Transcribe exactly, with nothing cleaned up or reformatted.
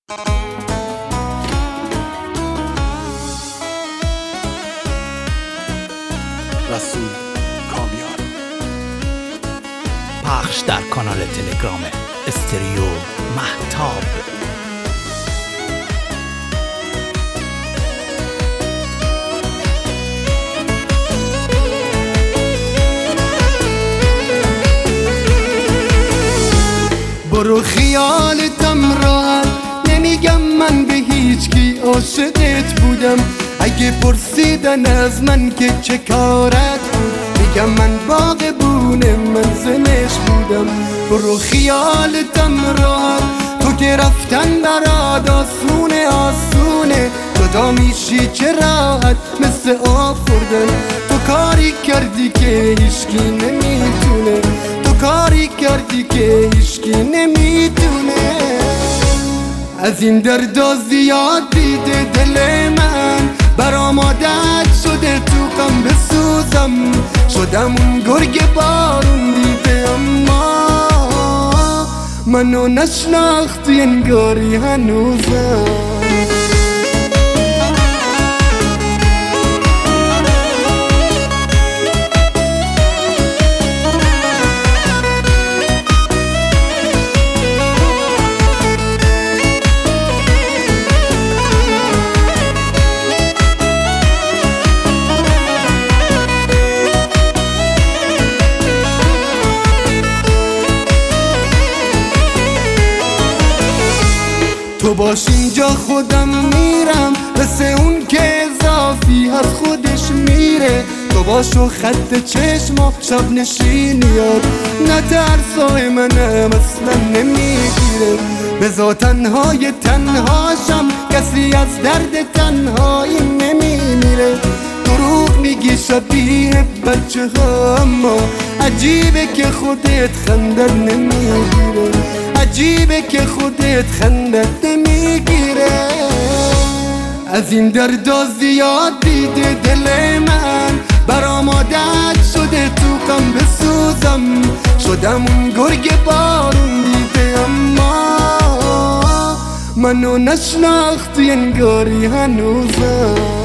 رسول کامیار. پخش در کانال تلگرام استریو مهتاب. برو خیالتم راحت، نمیگم من به هیچ کی عاشقت بودم. اگه پرسیدن از من که چه کارت بود، میگم من باغبون منزلش بودم. برو خیالتم راحت، تو که رفتن برات آسونه آسونه. جدا میشی چه راحت مثل آب خوردن. تو کاری کردی که هیچکی نمیتونه، تو کاری کردی که هیچکی نمیتونه. از این دردا زیاد دیده دل من، برام عادت شده تو غم بسوزم. شدم اون گرگ بارون دیده، اما منو نشناختی انگاری هنوزم. تو باش اینجا خودم میرم، مثل اون که اضافی از خودش میره. تو باشو خط چشما شب نشینیات، نه ترسای منم اصلا نمیگیره. بزا تنهای تنهاشم، کسی از درد تنهایی نمیمیره. دروغ میگی شبیه بچه ها، اما عجیبه که خودت خندت نمیگیره. عجیبه که خودت خندت نمیگیره. از این دردا زیاد دیده دل من، برام عادت شده تو غم بسوزم. شدم اون گرگ بارون دیده، اما منو نشناختی انگاری هنوزم.